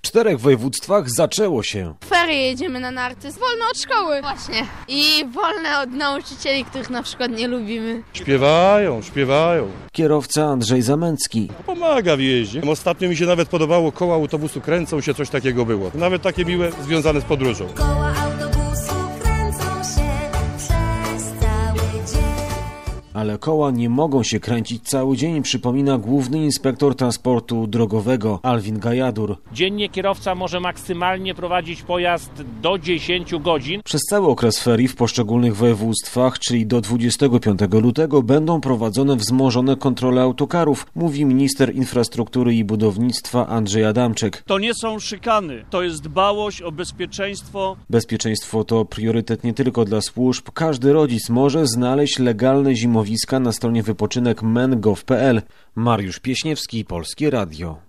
4 województwach zaczęło się. W ferie jedziemy na narty, wolno od szkoły. Właśnie. I wolne od nauczycieli, których na przykład nie lubimy. Śpiewają. Kierowca Andrzej Zamęcki. Pomaga w jeździe. Ostatnio mi się nawet podobało, koła autobusu kręcą się, coś takiego było. Nawet takie miłe, związane z podróżą. Koła autobusu kręcą się przez cały dzień. Ale koła nie mogą się kręcić cały dzień, przypomina główny inspektor transportu drogowego Alwin Gajadur. Dziennie kierowca może maksymalnie prowadzić pojazd do 10 godzin. Przez cały okres ferii w poszczególnych województwach, czyli do 25 lutego, będą prowadzone wzmożone kontrole autokarów, mówi minister infrastruktury i budownictwa Andrzej Adamczyk. To nie są szykany, to jest dbałość o bezpieczeństwo. Bezpieczeństwo to priorytet nie tylko dla służb. Każdy rodzic może znaleźć legalne zimowiska na stronie wypoczynek men.gov.pl. Mariusz Pieśniewski, Polskie Radio.